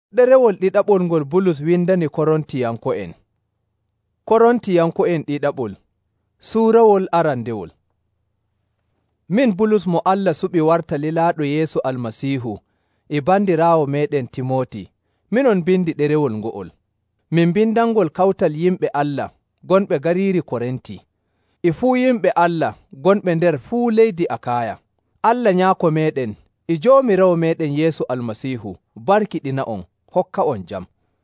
Ɗerewol ɗiɗaɓol ngol Bulus windani Korontiyanko'en. Korontiyanko'en ɗiɗaɓol suurawol arandewol. Min Bulus mo Allah suɓi warta lilaaɗo Yeesu Almasiihu e bandiraawo meɗen Timoti, minon bindi ɗerewol ngo'ol. Min bindangol kawtal yimɓe Allah gonɓe gariiri Korinti, e fuu yimɓe Allah gonɓe nder fuu leydi Akaya. Allah Nyaako meɗen e Joomiraawo meɗen Yeesu Almasiihu barkiɗina on, hokka on jam.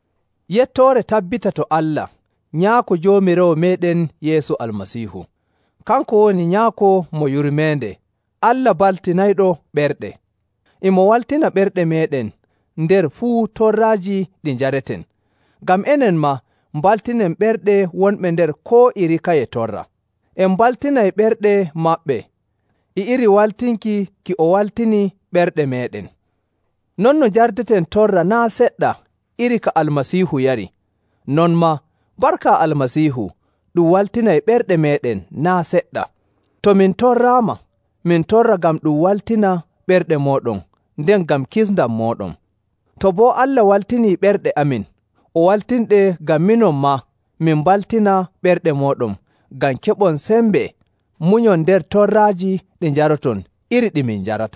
Yettoore tabbita to Allah, Nyaako Joomiraawo meɗen Yeesu Almasiihu. Kanko woni Nyaako mo yurmeende, Allah baltinayɗo ɓerɗe. Imo waltina ɓerɗe meɗen nder fuu torraaji ɗi njareten. Ngam enen ma mbaltinen ɓerɗe wonɓe nder koo iri kaye torra. En mbaltinay ɓerɗe maɓɓe e iri waltinki ki o waltini ɓerɗe meɗen. Non no njardeten torra naa seɗɗa iri ka Almasiihu yari, non ma barka Almasiihu ɗum waltinay ɓerɗe meɗen naa seɗɗa. To min torraama, min torra ngam ɗum waltina ɓerɗe mooɗon, nden ngam kisndam mooɗon. To boo Allah waltinii ɓerɗe amin, o waltinɗe ngam minon ma min mbaltina ɓerɗe mooɗon, ngam keɓon sembe munyon nder torraaji ɗi njaroton iri ɗi min njarata.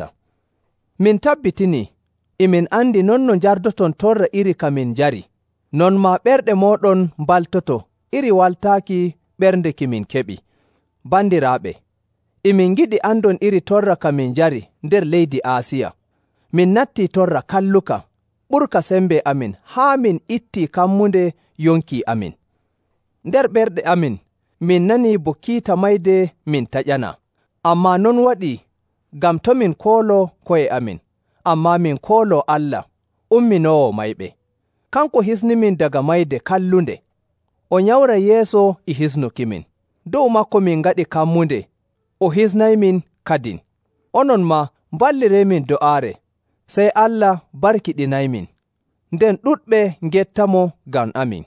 Min tabbitinii emin andi non no njardoton torra iri ka min njari, non ma ɓerɗe mooɗon mbaltoto iri waltaaki ɓernde ki min keɓi. Bandiraaɓe, emin giɗi andon iri torra ka min njari nder leydi Aasiya. Min nattii torra kalluka ɓurka sembe amin haa min ittii kammunde yonki amin. Nder ɓerɗe amin min nanii bo kiita mayde min taƴana, amma non waɗi ngam to min koolo ko'e amin, amma min koolo Allah umminoowo mayɓe. Kanko hisnimin daga mayde kallunde, o nyawra yeeso e hisnukimin. Dow makko min ngaɗi kammunde, o hisnaymin kadin. Onon ma balliremin do'aare, sey Allah barkiɗinaymin, nden ɗuɗɓe ngettamo ngam amin.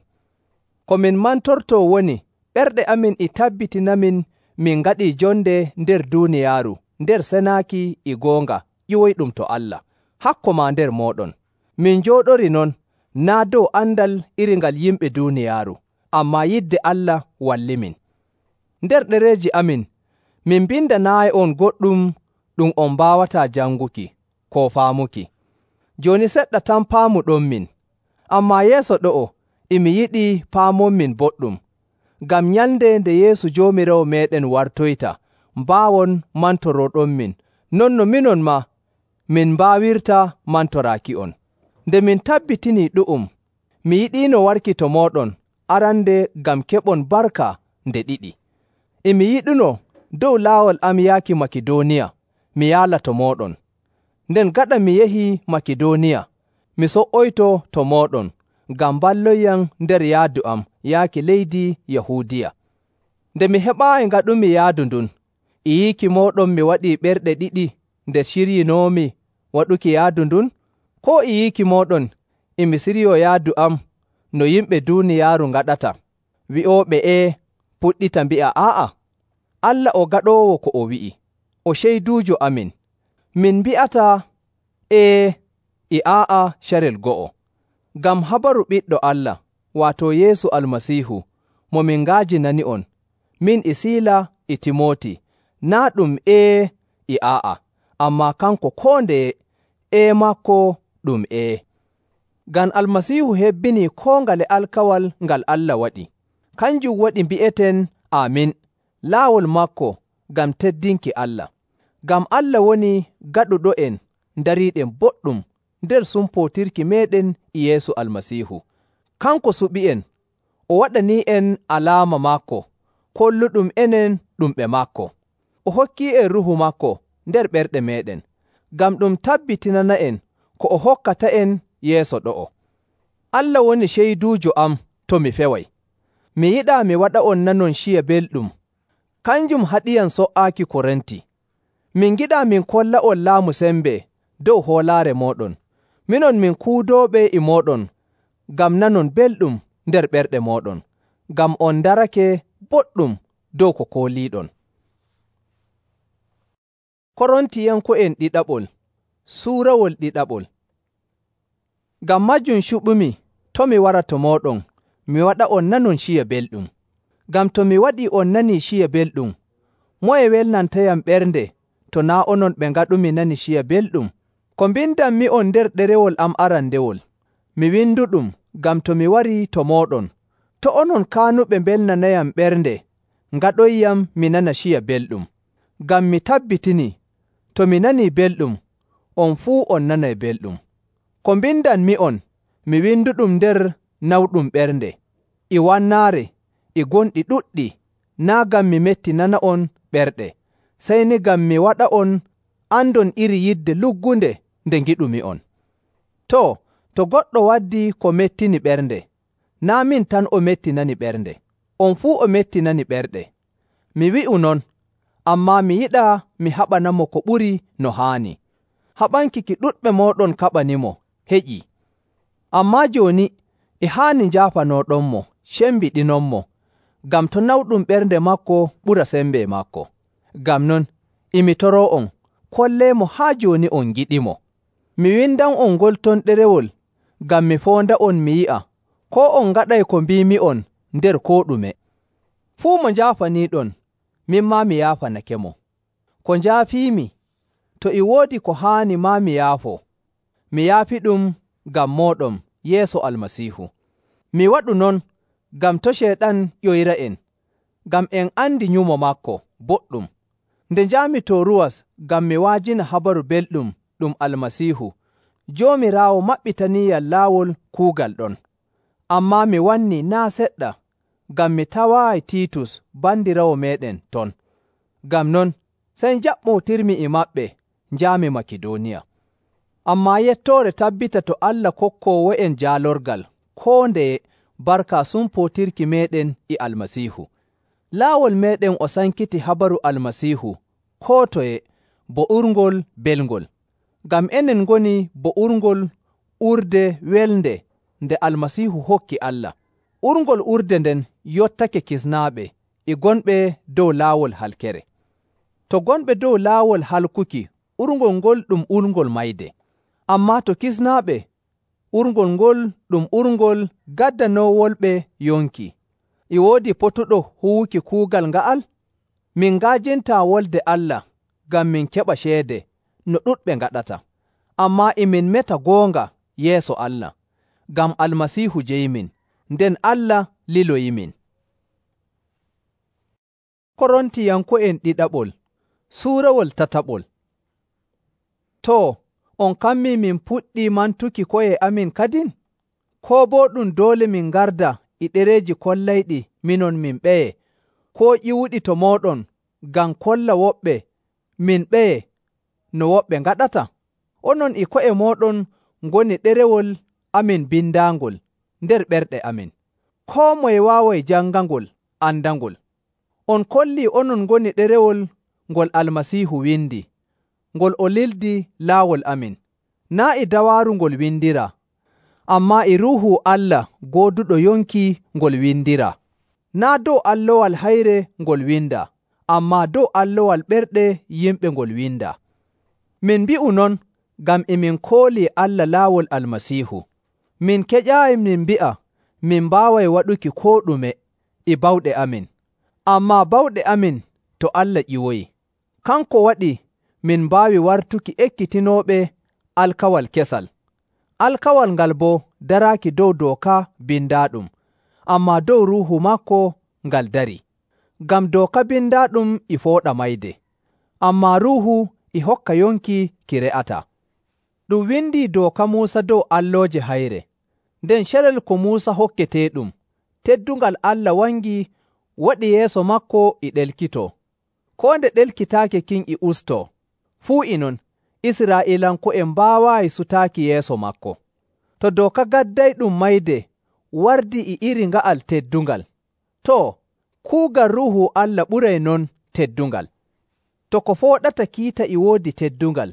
Ko min mantorto woni ɓerɗe amin e tabbitinamin min ngaɗii jonde nder duuniyaaru, nder senaaki e goonga ƴiwoyɗum to Allah, hakko ma nder mooɗon. Min njooɗori non naa dow andal iri ngal yimɓe duuniyaaru, amma yidde Allah wallimin. Nder ɗereeji amin, min bindanaayi on goɗɗum ɗum on mbaawataa janguki ko faamuki. Jooni seɗɗa tan paamuɗon min, amma yeeso ɗo'o emi yiɗi paamonmin boɗɗum, ngam nyalnde nde Yeesu Joomiraawo meɗen wartoyta, mbaawon mantoroɗon min, non no minon ma min mbaawirta mantoraaki on. Nde min tabbitinii ɗu'um, mi yiɗiino warki to mooɗon arande ngam keɓon barka nde ɗiɗi. Emi yiɗuno dow laawol am yaaki Makidooniya mi yaala to mooɗon. Nden gaɗa mi yehii Makidooniya, mi so''oyto to mooɗon, ngam mballoyam nder yaadu am yaaki leydi Yahuudiya. Nde mi heɓaayi ngaɗumi yaadu ndun, e yiiki mooɗon mi waɗii ɓerɗe ɗiɗi nde siryinoomi waɗuki yaadu ndun, ko e yiiki mooɗon emi siryo yaadu am no yimɓe duuniyaaru ngaɗata, wi'ooɓe puɗɗita mbi'a aa'a. Allah o gaɗoowo ko o wi'i, o ceyduujo amin. Min mbi'ata e aa'a carel go'o. Ngam habaru ɓiɗɗo Allah, waato Yeesu Almasiihu, mo min ngaajinani on, min e Siila e Timoti, naa ɗum e aa'a, amma kanko koo ndeye makko ɗum ngam Almasiihu hebbinii koo ngale alkawal ngal Allah waɗi. Kanjum waɗi mbi'eten Aamin, laawol makko ngam teddinki Allah. Ngam Allah woni gaɗuɗo'en ndariiɗen boɗɗum nder sumpotirki meɗen e Yeesu Almasiihu. Kanko suɓi'en, o waɗani'en alaama makko, kolluɗum enen ɗum ɓe makko. O hokki'en Ruhu makko nder ɓerɗe meɗen, ngam ɗum tabbitinana'en ko o hokkata'en yeeso ɗo'o. Allah woni ceyduujo am to mi feway. Mi yiɗaa mi waɗa on nanon ciya belɗum, kanjum haɗiyam so''aaki Korinti. Min giɗaa min kolla on laamu sembe dow hoolaare mooɗon, minon min kuudooɓe e mooɗon, ngam nanon belɗum nder ɓerɗe mooɗon, ngam on darake boɗɗum dow ko kooliiɗon. Korontiyanko'en ɗiɗaɓol suurawol ɗiɗaɓol. Ngam majjum cuɓumi, to mi wara to mooɗon, mi waɗa on nanon ciya belɗum. Ngam to mi waɗi on nani ciya belɗum, moye welnantayam ɓernde to naa onon ɓe ngaɗumi nani ciya belɗum? Ko mbindanmi on nder ɗerewol am arandewol, mi winduɗum ngam to mi wari to mooɗon, to onon kaanuɓe mbelnanayam ɓernde, ngaɗoyyam mi nana ciya belɗum. Ngam mi tabbitini, to mi nanii belɗum, on fuu on nanay belɗum. Ko mbindanmi on, mi winduɗum nder nawɗum ɓernde, e wannaare, e gonɗi ɗuɗɗi, naa ngam mi metti nana on ɓerɗe, sey ni ngam mi waɗa on andon iri yidde luggunde nde ngiɗumi on. To goɗɗo waddi ko mettini ɓernde, naa min tan o mettinani ɓernde, on fuu o mettinani ɓerɗe. Mi wi'u non, ammaa mi yiɗa mi haɓanamo ko ɓuri no haani. Haɓanki ki ɗuɗɓe mooɗon kaɓanimo, heƴi. Ammaa jooni e haani njaafanooɗonmo, cembiɗinonmo, ngam to nawɗum ɓernde makko ɓura sembe makko. Ngam non, imi toroo on, kolleemo haa jooni on giɗimo. Mi windan on ngol ton ɗerewol, ngam mi foonda on mi yi'a, ko on ngaɗay ko mbiimi on nder koo ɗume. Fuu mo njaafaniiɗon, min maa mi yaafanake mo. Ko njaafiimi, to e woodi ko haani maa mi yaafo. Mi yaafi ɗum ngam mooɗon yeeso Almasiihu. Mi waɗu non ngam to Ceeɗan ƴoyra en, ngam en andi nyumo makko boɗɗum. Nde njaami to Ruwas ngam mi waajina habaru belɗum ɗum Almasiihu, Joomiraawo maɓɓitaniiyam laawol kuugal ɗon. Ammaa mi wanni naa seɗɗa, ngam mi tawaayi Tiitus bandirawo meeɗen ton. Ngam non, sey njaɓɓotirmi e maɓɓe njaami Makidooniya. Ammaa yettoore tabbita to Allah kokkoowo'en jaalorgal koo ndeye barka sumpotirki meeɗen e Almasiihu. Laawol meeɗen o sankiti habaru Almasiihu koo toye bo'urngol belngol. Ngam enen ngoni bo'urngol urde welnde nde Almasiihu hokki Allah. Urngol urde nden yottake kisnaaɓe e gonɓe dow laawol halkere. To gonɓe dow laawol halkuki, urngol ngol ɗum urngol mayde. Ammaa to kisnaaɓe, urngol ngol ɗum urngol gaddanowolɓe yonki. E woodi potuɗo huwuki kuugal nga'al? Min ngaajintaa wolde Allah ngam min keɓa ceede no ɗuɗɓe ngaɗata. Ammaa e min meta goonga yeeso Allah, ngam Almasiihu jeyimin, nden Allah liloyimin. Korontiyanko'en ɗiɗaɓol suurawol tataɓol. On kammi min puɗɗi mantuki ko'e amin kadin? Koo boo ɗum doole min ngarda e ɗereeji kollayɗi minon min ɓeye, koo ƴiwuɗi to mooɗon ngam kolla woɓɓe min ɓeye no woɓɓe ngaɗata? Onon e ko'e mooɗon ngoni ɗerewol amin bindaangol nder ɓerɗe amin. Koo moye waaway janngangol, andangol. On kollii onon ngoni ɗerewol ngol Almasiihu windi, ngol o lildi laawol amin. Naa e dawaaru ngol windira, ammaa e Ruuhu Allah gooduɗo yonki ngol windira. Naa dow allowal hayre ngol winda, ammaa dow allowal ɓerɗe yimɓe ngol winda. Min mbi'u non ngam e min koolii Allah laawol Almasiihu. Min keƴaayi min mbi'a min mbaaway waɗuki koo ɗume e bawɗe amin, ammaa bawɗe amin to Allah ƴiwoyi. Kanko waɗi min mbaawi wartuki ekkitinooɓe alkawal kesal. Alkawal ngal boo daraaki dow dooka bindaaɗum, ammaa dow Ruuhu makko ngal dari. Ngam dooka bindaaɗum e fooɗa mayde, ammaa Ruuhu e hokka yonki ki re'ata. Ɗum windii dooka Muusa dow allooje hayre, nden carel ko Muusa hokketeeɗum, teddungal Allah wangi waɗi yeeso makko e ɗelkitoo. Koo nde ɗelkitaake kin e ustoo, fuu e non Israa'iilanko'en mbaawaayi sutaaki yeeso makko. To dooka gaddayɗum mayde wardi e iri nga'al teddungal, kuugal Ruuhu Allah ɓuray non teddungal. To ko fooɗata kiita e woodi teddungal,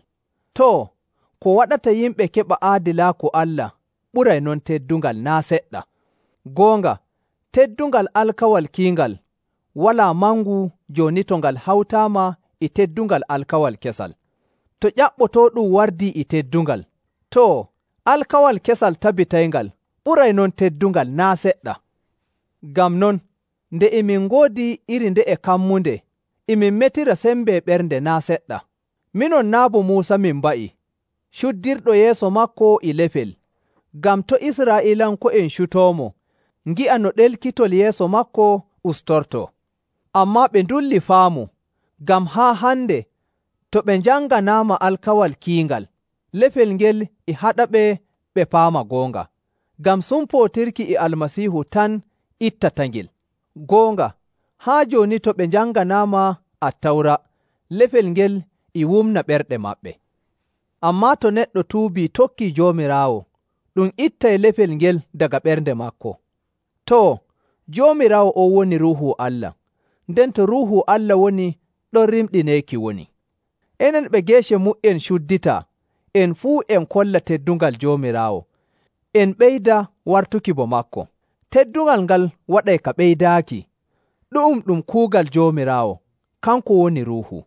ko waɗata yimɓe keɓa aadilaaku Allah ɓuray non teddungal naa seɗɗa. Goonga, teddungal alkawal kiingal walaa mangu jooni to ngal hawtaama e teddungal alkawal kesal. To ƴaɓɓotooɗum wardii e teddungal, Alkawal kesal tabitayngal ɓuray non teddungal naa seɗɗa. Ngam non, nde imin ngoodi iri nde e kammunde, imin metira sembe ɓernde naa seɗɗa. Minon naa bo Muusa min ba'i, cuddirɗo yeeso makko e lefel, ngam to Israa'iilanko'en cutoomo, ngi'a no ɗelkitol yeeso makko ustorto. Ammaa ɓe ndulli faamu, ngam haa hande to ɓe njanganaama alkawal kiingal, lefel ngel e haɗa ɓe paama goonga, ngam sumpootirki e Almasiihu tan ittata ngel. Goonga, haa jooni to ɓe njanganaama Attawra, lefel ngel e wumna ɓerɗe maɓɓe. Ammaa to neɗɗo tuubii tokkii Joomiraawo, ɗum ittay lefel ngel daga ɓernde makko. To, Joomiraawo o woni Ruuhu Allah, nden to Ruuhu Allah woni, ɗon rimɗineeki woni. Enen ɓe geece mu'en cuddita, en fuu en kolla teddungal Joomiraawo, en ɓeyda wartuki bo makko. Teddungal ngal waɗay ka ɓeydaaki, ɗum kuugal Joomiraawo, kanko woni Ruuhu.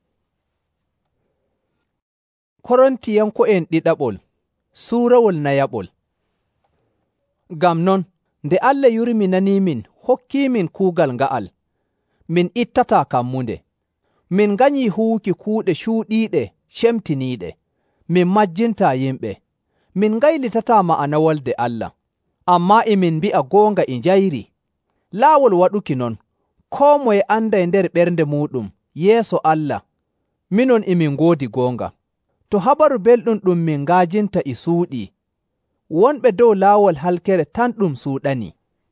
Korontiyanko'en ɗiɗaɓol suurawol nayaɓol. Ngam non, nde Allah yurminaniimin hokkiimin kuugal nga'al, min ittataa kammunde. Min nganyii huwuki kuuɗe cuuɗiiɗe cemtiniiɗe, min majjintaa yimɓe. Min ngaylitataa ma'ana wolde Allah, ammaa emin mbi'a goonga e njayri. Laawol waɗuki non, koo moye anday nder ɓernde muɗum yeeso Allah, minon emin ngoodi goonga. To habaru belɗum ɗum min ngaajinta e suuɗii, wonɓe dow laawol halkere tan ɗum suuɗani.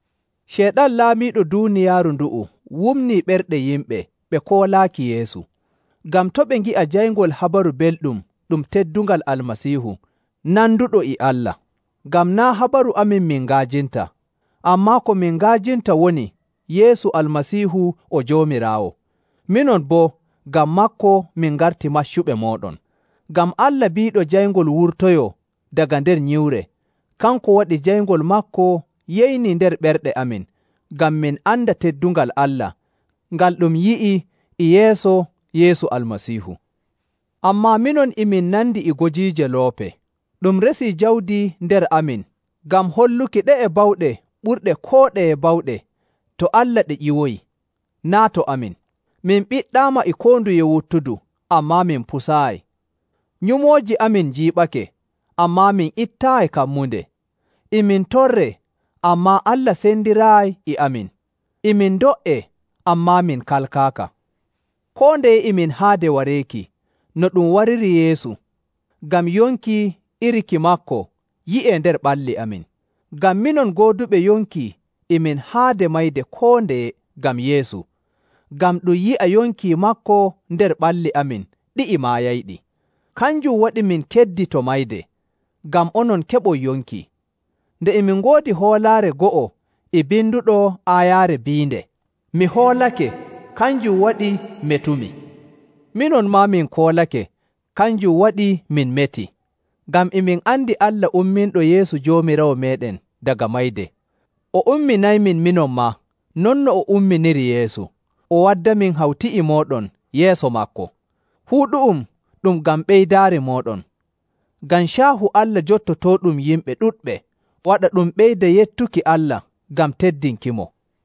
Ceeɗan laamiiɗo duuniyaaru ndu'u wumnii ɓerɗe yimɓe ɓe koolaaki Yeesu, ngam to ɓe ngi'a jayngol habaru belɗum ɗum teddungal Almasiihu, nanduɗo e Allah. Ngam naa habaru amin min ngaajinta, ammaa ko min ngaajinta woni Yeesu Almasiihu o Joomiraawo. Minon boo, ngam makko min ngarti maccuɓe mooɗon. Ngam Allah biiɗo jayngol wurtoyo daga nder nyiwre, kanko waɗi jayngol makko yeyni nder ɓerɗe amin, ngam min anda teddungal Allah, ngal ɗum yi'i e yeeso Yeesu Almasiihu. Ammaa minon emin nandi e gojiije loope, ɗum resii jawdi nder amin, ngam holluki ɗe e bawɗe ɓurɗe koo ɗeye bawɗe, to Allah ɗe ƴiwoyi, naa to amin. Min ɓiɗɗaama e koo nduye wuttudu, ammaa min pusaayi. Nyumooji amin jiiɓake, ammaa min ittaayi kammunde. Emin torre, ammaa Allah sendiraayi e amin. Emin do'e, ammaa min kalkaaka. Koo ndeye emin haade wareeki, no ɗum wariri Yeesu, ngam yonki iriki makko yi'e nder ɓalli amin. Ngam minon gooduɓe yonki emin haade mayde koo ndeye ngam Yeesu, ngam ɗum yi'a yonki makko nder ɓalli amin ɗi'i maayayɗi. Kanjum waɗi min keddi to mayde, ngam onon keɓon yonki. Nde emin ngoodi hoolaare go'o e binduɗo aayaare biinde, mi hoolake, kanjum waɗi metumi. Minon maa min koolake, kanjum waɗi min meti. Ngam emin andi Allah umminɗo Yeesu Joomiraawo meɗen daga mayde. O umminaymin minon maa, non no o umminiri Yeesu, o waddamin hawti e mooɗon yeeso makko. Fuu ɗum ngam ɓeydaare mooɗon. Ngam caahu Allah jottotoɗum yimɓe ɗuɗɓe, waɗa ɗum ɓeyda yettuki Allah ngam teddinkimo.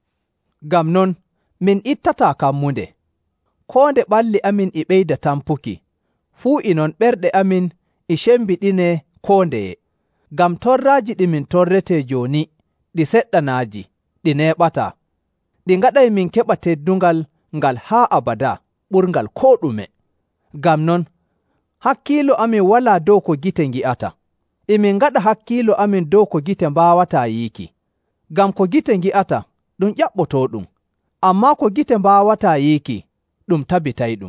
Ngam non, min ittataa kammunde. Koo nde ɓalli amin e ɓeyda tampuki, fuu e non ɓerɗe amin e cembiɗine koo ndeye. Ngam torraaji ɗi min torretee jooni, ɗi seɗɗanaaji, ɗi neeɓataa. Ɗi ngaɗay min keɓa teddungal ngal haa abada ɓurngal koo ɗume. Ngam non, hakkiilo amin walaa dow ko gite ngi'ata. Emin ngaɗa hakkiilo amin dow ko gite mbaawataa yiiki. Ngam ko gite ngi'ata, ɗum ƴaɓɓotoo-ɗum. Ammaa ko gite mbaawataa yiiki, ɗum tabitayɗum.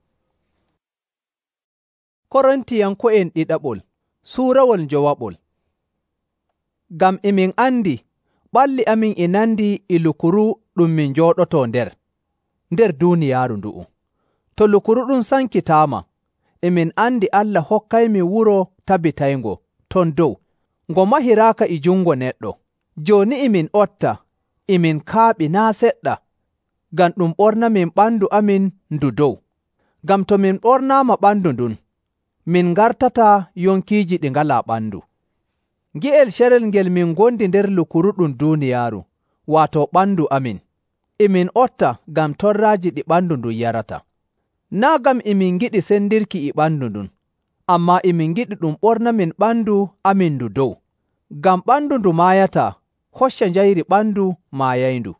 Korontiyanko'en ɗiɗaɓol suurawol njowaɓol. Ngam emin andi ɓalli amin e nandi e lukuru ɗum min njooɗotoo nder duuniyaaru ndu'u. To lukuru ɗum sankitaama, emin andi Allah hokkaymin wuro tabitayngo ton dow, ngo mahiraaka e jungo neɗɗo. Jooni emin otta, emin kaaɓi naa seɗɗa, ngam ɗum ɓornamin ɓandu amin ndu dow. Ngam to min ɓornaama ɓandu ndun, min ngartata yonkiiji ɗi ngalaa ɓandu. Ngi'el cerel ngel min gondi nder lukuru ɗum duuniyaaru, waato ɓandu amin, imin otta ngam torraaji ɗi ɓandu ndun yarata. Naa ngam imin ngiɗi sendirki e ɓandu ndun, amma imin ngiɗi ɗum ɓorna min ɓandu amin ndu dow. Ngam ɓandu ndu maayata, hocca njayri ɓandu maayayndu.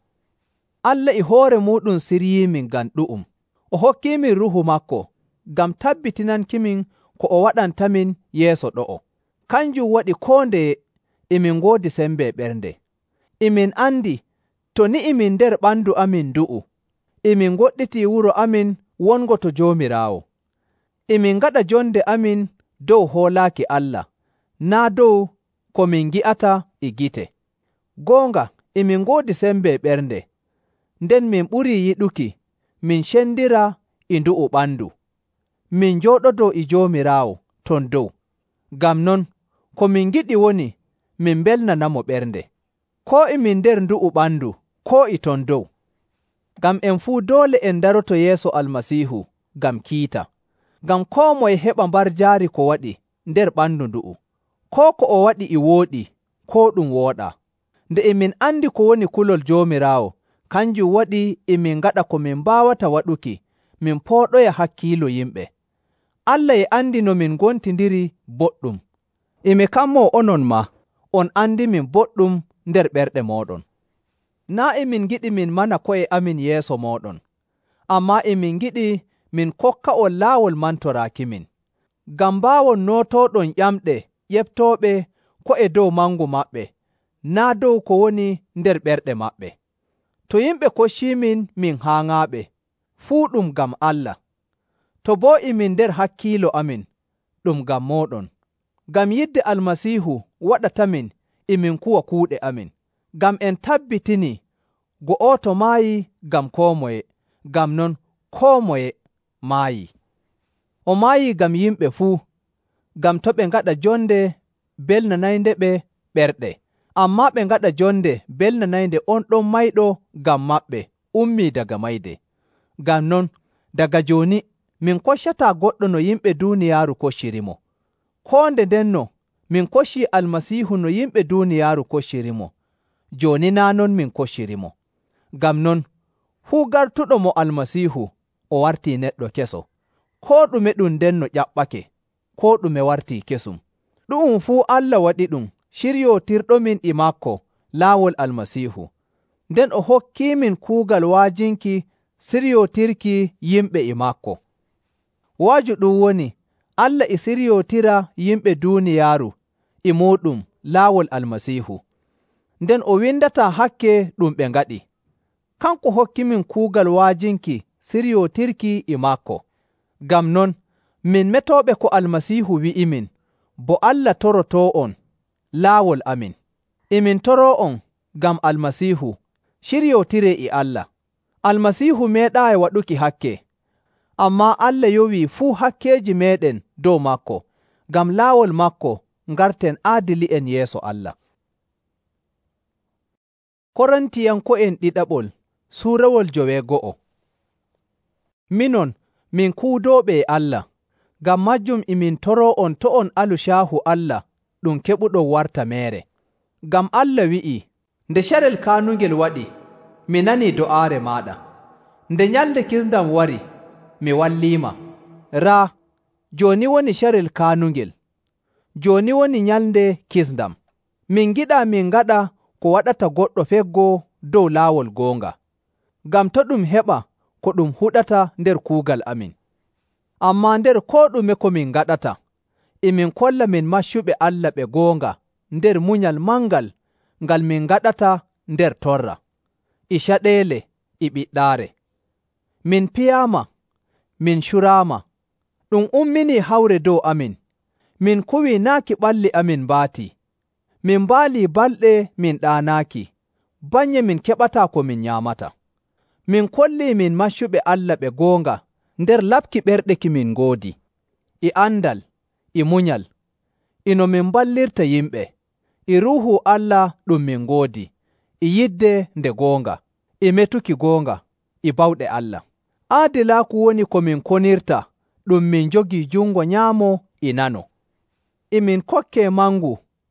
Allah e hoore muɗum siryiimin ngam ɗu'um. O hokkiimin Ruhu maako, ngam tabbitinankimin ko o waɗantamin yeeso ɗo'o. Kanjum waɗi koo ndeye imin ngoodi sembe ɓernde. Imin andi to ni imin nder ɓandu amin ndu'u, imin goɗɗiti wuro amin wongo to Joomiraawo. Imin ngaɗa jonde amin dow hoolaaki Allah, naa dow ko min ngi'ata e gite. Goonga, imin ngoodi sembe ɓernde, nden min ɓurii yiɗuki min cendira e ndu'u ɓandu. Min njooɗodoo e Joomiraawo ton dow. Ngam non, ko min ngiɗi woni min belnanamo ɓernde, koo imin nder ndu'u ɓandu, koo e ton dow. Ngam en fuu doole en daroto yeeso Almasiihu ngam kiita, ngam koo moye heɓa mbar jaari ko waɗi nder ɓandu ndu'u, koo ko o waɗi e wooɗi, koo ɗum wooɗaa. Nde emin andi ko woni kulol Joomiraawo, kanjum waɗi emin ngaɗa ko min mbaawata waɗuki, min pooɗoya hakkiilo yimɓe. Allah e andi no min gontindiri boɗɗum. Emi kammoo onon ma, on andi min boɗɗum nder ɓerɗe mooɗon. Naa emin ngiɗi min mana ko'e amin yeeso mooɗon, amma emin ngiɗi min kokka'on laawol mantoraakimin, ngam mbaawon nootooɗon ƴamɗe ƴeftooɓe ko'e dow mangu maɓɓe, naa dow ko woni nder ɓerɗe maɓɓe. To yimɓe kocciimin min haaŋaaɓe, fuu ɗum ngam Allah. To boo emin nder hakkiilo amin, ɗum ngam mooɗon. Ngam yidde Almasiihu waɗatamin emin kuwa kuuɗe amin, ngam en tabbitini go'oto maayi ngam koo moye, ngam non koo moye maayi. O maayi ngam yimɓe fuu, ngam to ɓe ngaɗa jonde belnanaynde ɓe ɓerɗe, amma ɓe ngaɗa jonde belnanaynde on ɗon mayɗo ngam maɓɓe ummii daga mayde. Ngam non, daga jooni min koccataa goɗɗo no yimɓe duuniyaaru koccirimo. Koo nde ndenno min koccii Almasiihu no yimɓe duuniyaaru koccirimo, jooni naa non min koccirimo. Ngam non, fuu gartuɗo mo Almasiihu o wartii neɗɗo keso, koo ɗume ɗum ndenno ƴaɓɓake, koo ɗume wartii kesum. Ɗu'um fuu Allah waɗi ɗum ciryootirɗomin e maako laawol Almasiihu, nden o hokkiimin kuugal waajinki siryootirki yimɓe e maako. Waaju ɗum woni Allah e siryootira yimɓe duuniyaaru e muuɗum laawol Almasiihu, nden o windataa hakke ɗum ɓe ngaɗi. Kanko hokkimin kuugal waajinki siryootirki e maako. Ngam non, min metooɓe ko Almasiihu wi'imin, bo Allah torotoo on laawol amin. Emin toroo on ngam Almasiihu ciryootiree e Allah. Almasiihu meeɗaayi waɗuki hakke, amma Allah yowii fuu hakkeeji meeɗen dow maako, ngam laawol maako ngarten aadili'en yeeso Allah. Korintiyanko'en ɗiɗaɓol suurawol 9. Minon, min kuudooɓe e Allah, ngam majjum emin toroo on to on alu caahu Allah ɗum keɓuɗon warta meere. Ngam Allah wi'ii, nde carel kaanungel waɗi, mi nanii do'aare maaɗa. Nde nyalde kisndam wari, mi walliima. Raa, jooni woni carel kaanungel, jooni woni nyalde kisndam. Min ngiɗaa min ngaɗa ko waɗata goɗɗo feggoo dow laawol goonga, ngam to ɗum heɓa ko ɗum huɗata nder kuugal amin. Amma nder koo ɗume ko min ngaɗata, emin kolla min maccuɓe Allah ɓe goonga nder munyal mangal ngal min ngaɗata nder torra, e caɗeele, e ɓiɗɗaare. Min piyaama, min curaama, ɗum umminii hawre dow amin. Min kuwii naaki ɓalli amin mbaati. Min mbaalii balɗe min ɗaanaaki, bannye min keɓataa ko min nyaamata. Min kollii min maccuɓe Allah ɓe goonga nder laɓki ɓerɗe ki min ngoodi, e andal, e munyal, ino min mballirta yimɓe, e Ruuhu Allah ɗum min ngoodi, e yidde nde goonga, e metuki goonga, e bawɗe Allah. Aadilaaku woni ko min konirta ɗum min jogii jungo nyaamo e nano. Emin kokkee mangu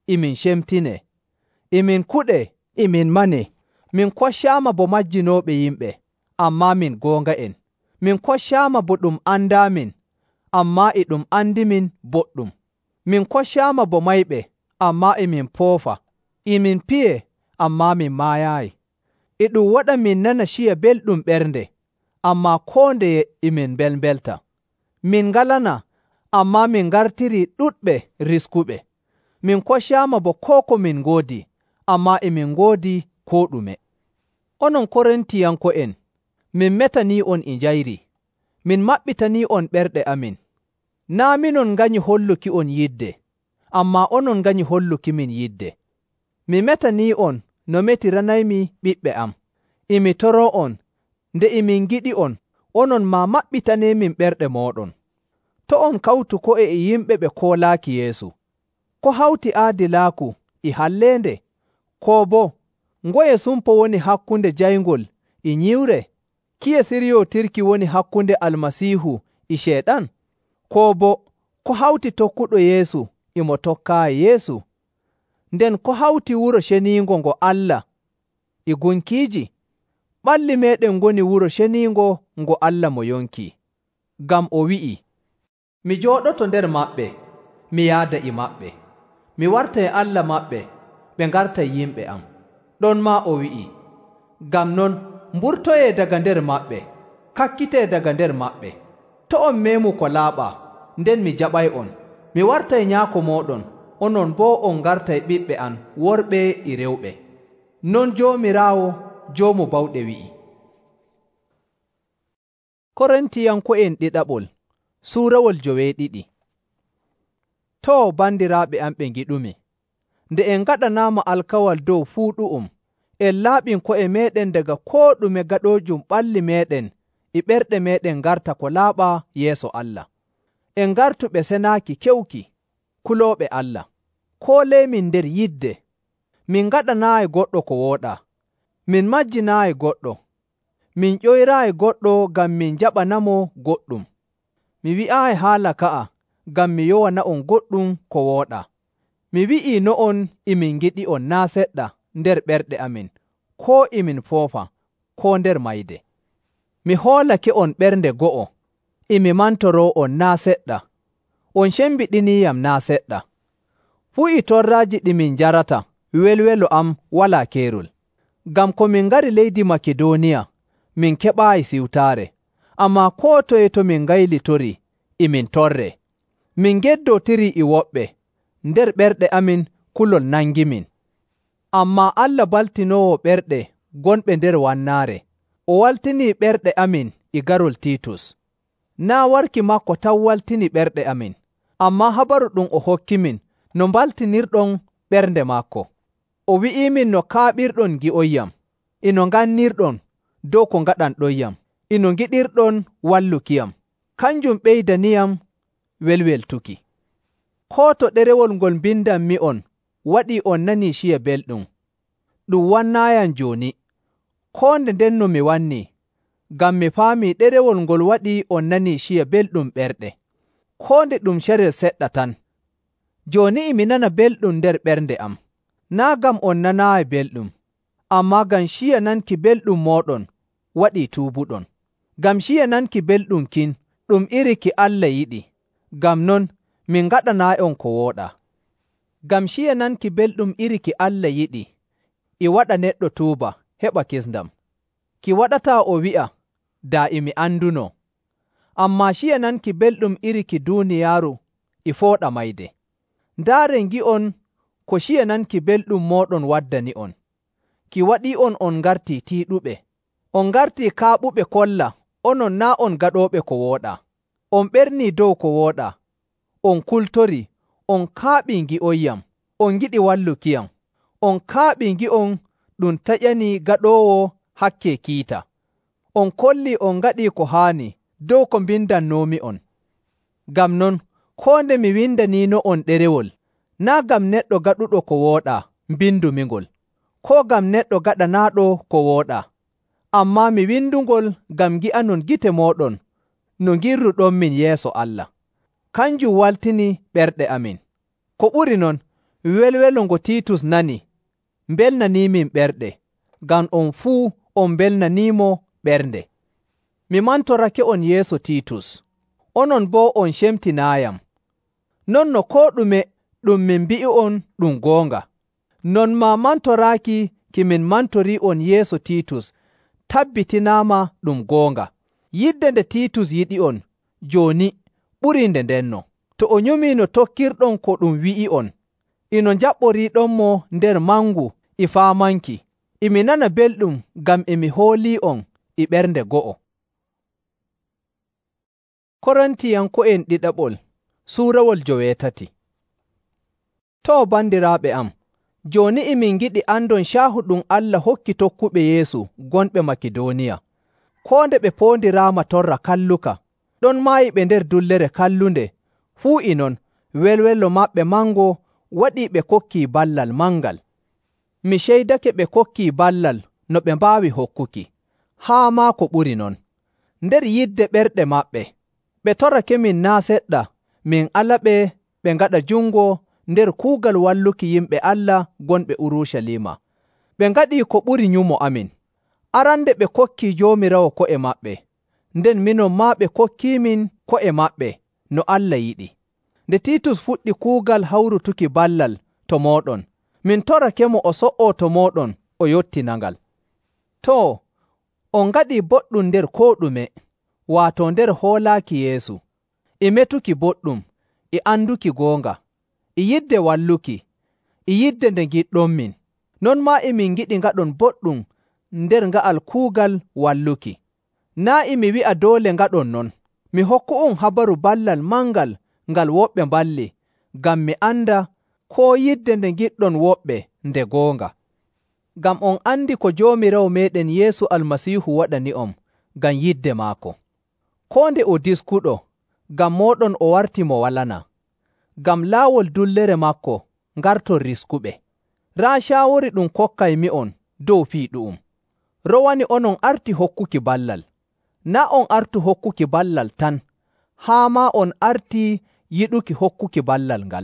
imin shemtine, imin kuɗe, imin mane, min koccaama bo majjinooɓe yimɓe, ammaa min goonga'en, min koccaama bo ɗum andaamin, ammaa e ɗum andimin boɗɗum, min koccaama bo mayɓe, ammaa emin poofa, imin piye, ammaa min maayaayi, e ɗum waɗa min nana ciya belɗum ɓernde, ammaa koo ndeye emin mbelmbelta, min ngalana, ammaa min ngartiri ɗuɗɓe riskuɓe, min koccaama bo koo ko min ngoodi, ammaa emin ngoodi koo ɗume. Onon Korintiyanko'en, min metanii on e njayri, min maɓɓitanii on ɓerɗe amin. Naa minon nganyi holluki on yidde, ammaa onon nganyi holluki min yidde. Mi metanii on no metiranaymi ɓiɓɓe am. Imi toroo on, nde imin giɗi on, onon maa maɓɓitaneemin ɓerɗe mooɗon. To on kawtu ko'e e yimɓe ɓe koolaaki Yeesu, ko hawti aadilaaku e halleende, koo boo ngoye sumpo woni hakkunde jayngol e nyiwre? Kiye siryotirki woni hakkunde Almasiihu e Ceeɗan? Koo boo ko hawti tokkuɗo Yeesu imo tokkaayi Yeesu? Nden ko hawti wuro ceniingo ngo Allah e gunkiiji? Ɓalli meeɗen ngoni wuro ceniingo ngo Allah mo yonki. Ngam o wi'i, mi jooɗoto nder maɓɓe, mi yaada e maɓɓe, mi warta e Allah maɓɓe, ɓe ngarta yimɓe am. Ɗon maa o wi'i, ngam non mburtoyee daga nder maɓɓe, kakkitee daga nder maɓɓe. To on meemu ko laaɓaa, nden mi jaɓay on, mi wartay nyaako mooɗon, onon boo on ngartay ɓiɓɓe an worɓe e rewɓe. Non Joomiraawo Joomu bawɗe wi'i. Korintiyanko'en ɗiɗaɓol suurawol 12. To bandiraaɓe am ɓe ngiɗumi, nde en ngaɗanaama alkawal dow fuu ɗu'um, en laaɓin ko'e meeɗen daga koo ɗume gaɗoojum ɓalli meeɗen e ɓerɗe meeɗen ngarta ko laaɓaa yeeso Allah. En ngartu ɓe senaaki kewki, kulooɓe Allah. Kooleemin nder yidde, min ngaɗanaayi goɗɗo ko wooɗaa, min majjinaayi goɗɗo, min ƴoyraayi goɗɗo ngam min jaɓanamo goɗɗum. Mi wi'aayi haala ka'a ngam mi yowana on goɗɗum ko wooɗaa. Mi wi'ii no on imin ngiɗi on naa seɗɗa nder ɓerɗe amin, koo imin foofa, koo nder mayde. Mi hoolake on ɓernde go'o, imi mantoroo on naa seɗɗa, on cembiɗiniiyam naa seɗɗa. Fuu e torraaji ɗi min jarata, welwelo am walaa keerol. Ngam ko min ngari leydi Makidooniya, min keɓaayi siwtaare, ammaa koo toye to min ngaylitori, imin torre. Min ngeddootiri e woɓɓe, nder ɓerɗe amin kulol nangimin. Ammaa Allah baltinoowo ɓerɗe gonɓe nder wannaare, o waltinii ɓerɗe amin e garol Tiitus. Naa warki makko taw waltini ɓerɗe amin, ammaa habaru ɗum o hokkimin no mbaltinirɗon ɓernde makko. O wi'imin no kaaɓirɗon gi'oyyam, ino ngannirɗon dow ko ngaɗanɗoyyam, ino ngiɗirɗon wallukiyam. Kanjum ɓeydaniyam welweltuki. Koo to ɗerewol ngol mbindanmi on waɗi on nanii ciya belɗum, ɗum wannaayam jooni, koo nde ndenno mi wanni, ngam mi faami ɗerewol ngol waɗi on nanii ciya belɗum ɓerɗe, koo nde ɗum carel seɗɗa tan. Jooni emi nana belɗum nder ɓernde am, naa ngam on nanaayi belɗum, ammaa ngam ciya nanki belɗum mooɗon waɗi tuubuɗon. Ngam ciya nanki belɗum kin ɗum iri ki Allah yiɗi, ngam non min ngaɗanaayi ko wooɗaa. Ngam ciya nanki belɗum iri ki Allah yiɗi, e waɗa neɗɗo tuuba heɓa kisndam. Ki waɗataa o wi'a, daa emi anduno. Ammaa ciya nanki belɗum iri ki duuniyaaru e fooɗa mayde. Ndaare ngi'on ko ciya nanki belɗum mooɗon waddani on. Ki waɗii on ngartii tiiɗuɓe, on ngartii kaaɓuɓe kolla onon naa on gaɗooɓe ko wooɗaa. On ɓernii dow ko wooɗaa, on kultori, on kaaɓii ngi'oyyam, on ngiɗi wallukiyam, on kaaɓii ngi'on ɗum taƴanii gaɗoowo hakke kiita. On kollii on ngaɗii ko haani dow ko mbindannoomi on. Ngam non, koo nde mi windaniino on ɗerewol, naa ngam neɗɗo gaɗuɗo ko wooɗaa mbindumingol, koo ngam neɗɗo gaɗanaaɗo ko wooɗaa, ammaa mi windungol ngam ngi'anon gite mooɗon no ngirruɗon min yeeso Allah. Kanjum waltini ɓerɗe amin. Ko ɓuri non, welwelo ngo Titus nani belnanimin ɓerɗe, ngam on fuu on belnanimo ɓernde. Mi mantorake on yeeso Titus, onon bo on cemtinayam. Non no ko ɗume ɗum min mbi'i on ɗum goonga. Non ma mantoraki kimin mantori on yeeso Titus tabbitinaama ɗum goonga. Yidde nde Titus yiɗi on jooni ɓuri nde ndenno. To o nyumi no tokkirɗon ko ɗum wi'i on, ino jaɓɓoriɗonmo nder mangu e faamanki, imi nana belɗum ngam emi hoolii on e ɓernde go'o. Korintiyanko'en ɗiɗaɓol suurawol 13. To bandiraaɓe am, jooni emin giɗi andon caahu ɗum Allah hokki tokkuɓe Yeesu gonɓe Makedoniya. Koo nde ɓe poondiraama torra kalluka, ɗon maayi ɓe nder dullere kallunde, fuu e non welwello maɓɓe mango waɗi ɓe kokkii ballal mangal. Mi ceydake ɓe kokkii ballal no ɓe mbaawi hokkuki, haa maa ko ɓuri non. Nder yidde ɓerɗe maɓɓe, ɓe torake min naa seɗɗa min ala ɓe ngaɗa jungo nder kuugal walluki yimɓe Allah gonɓe Urushalima. Ɓe ngaɗii ko ɓuri nyumo amin. Arande ɓe kokkii Joomiraawo ko'e maɓɓe, nden minon maa ɓe kokkiimin ko'e maɓɓe no Allah yiɗi. Nde Titus fuɗɗi kuugal hawrutuki ballal to mooɗon, min torake mo o so'oo to mooɗon o yottinangal. To, on ngaɗii boɗɗum nder koo ɗume, waato nder hoolaaki Yeesu, e metuki boɗɗum, e anduki goonga, e yidde walluki, e yidde nde giɗɗonmin. Non maa emin giɗi ngaɗon boɗɗum nder nga'al kuugal walluki. Naa emi wi'a doole ngaɗon non, mi hokku on habaru ballal mangal ngal woɓɓe mballi, ngam mi anda koo yidde nde giɗɗon woɓɓe nde goonga. Ngam on andi ko Joomiraawo meeɗen Yeesu Almasiihu waɗani on ngam yidde maako. Koo nde o diskuɗo, ngam mooɗon o warti mo walana. Ngam laawol dullere maako ngarton riskuɓe. Raa caawori ɗum kokkaymi on dow fii ɗu'um. Rowani onon arti hokkuki ballal. Naa on artu hokkuki ballal tan, haa maa on arti yiɗuki hokkuki ballal ngal.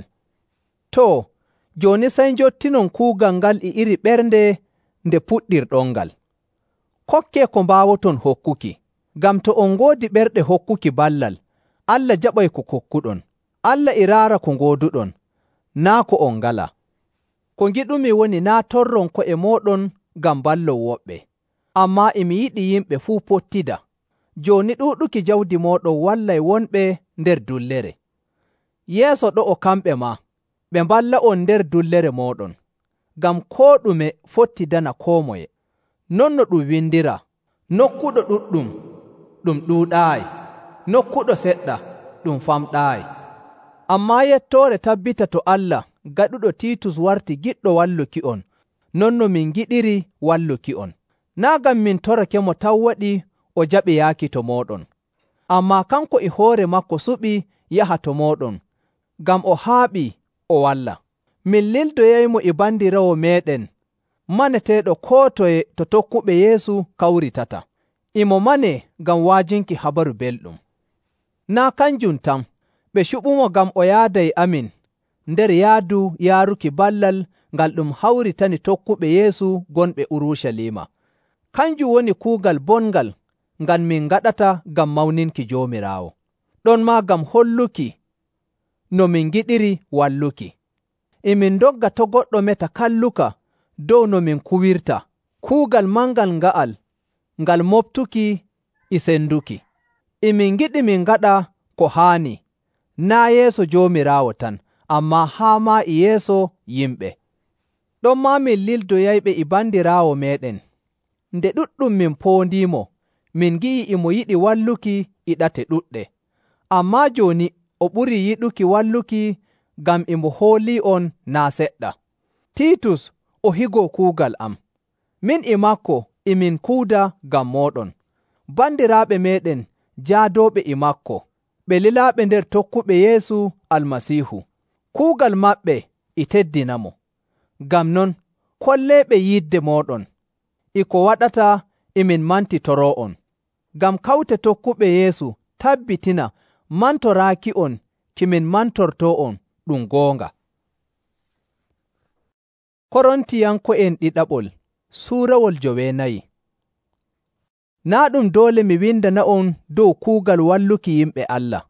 To, jooni sey njottinon kuugal ngal e iri ɓernde nde puɗɗirɗon ngal. Kokkee ko mbaawoton hokkuki, ngam to on ngoodi ɓerɗe hokkuki ballal, Allah jaɓay ko kokkuɗon. Allah e raara ko ngooduɗon, naa ko on ngala. Ko ngiɗumi woni naa torron ko'e mooɗon ngam ballon woɓɓe, ammaa emi yiɗi yimɓe fuu pottida. Jooni ɗuuɗuki jawdi mooɗon wallay wonɓe nder dullere. Yeeso ɗo'o kamɓe maa, ɓe mballa on nder dullere mooɗon, ngam koo ɗume fotti dana koo moye. Non no ɗum windira, nokkuɗo ɗuɗɗum, ɗum ɗuuɗaayi, nokkuɗo seɗɗa, ɗum famɗaayi. Ammaa yettoore tabbita to Allah gaɗuɗo Titus warti giɗɗo walluki on, non no min giɗiri walluki on. Naa ngam min torake mo taw waɗi o jaɓi yaaki to mooɗon, ammaa kanko e hoore makko suɓi yaha to mooɗon, ngam o haaɓi o walla. Min lildoyaymo e bandiraawo meeɗen, maneteeɗo koo toye to tokkuɓe Yeesu kawritata. Imo mane ngam waajinki habaru belɗum. Naa kanjum tan, ɓe cuɓumo ngam o yaaday amin nder yaadu yaaruki ballal ngal ɗum hawritani tokkuɓe Yeesu gonɓe Urushalima. Kanjum woni kuugal bongal ngal min ngaɗata ngam mawninki Joomiraawo. Ɗon maa ngam holluki no min giɗiri walluki. Emin dogga to goɗɗo meta kalluka dow no min kuwirta kuugal mangal nga'al ngal moftuki e senduki. Emin giɗi min ngaɗa ko haani, naa yeeso Joomiraawo tan, ammaa haa maa e yeeso yimɓe. Ɗon maa min lildoyayɓe e bandiraawo meeɗen. Nde ɗuɗɗum min poondiimo, min ngi'i imo yiɗi walluki e ɗate ɗuɗɗe. Ammaa jooni o ɓuri yiɗuki walluki ngam imo hoolii on naa seɗɗa. Titus o higoo kuugal am. Min e makko emin kuuda ngam mooɗon. Bandiraaɓe meeɗen jaadooɓe e makko, ɓe lilaaɓe nder tokkuɓe Yeesu Almasiihu. Kuugal maɓɓe e teddinamo. Ngam non, kolleeɓe yidde mooɗon, e ko waɗata emin mantitoroo on. Ngam kawte tokkuɓe Yeesu tabbitina mantoraaki on kimin mantortoo on ɗum goonga. Korontiyanko'en ɗiɗaɓol suurawol 14. Naa ɗum doole mi windana on dow kuugal walluki yimɓe Allah,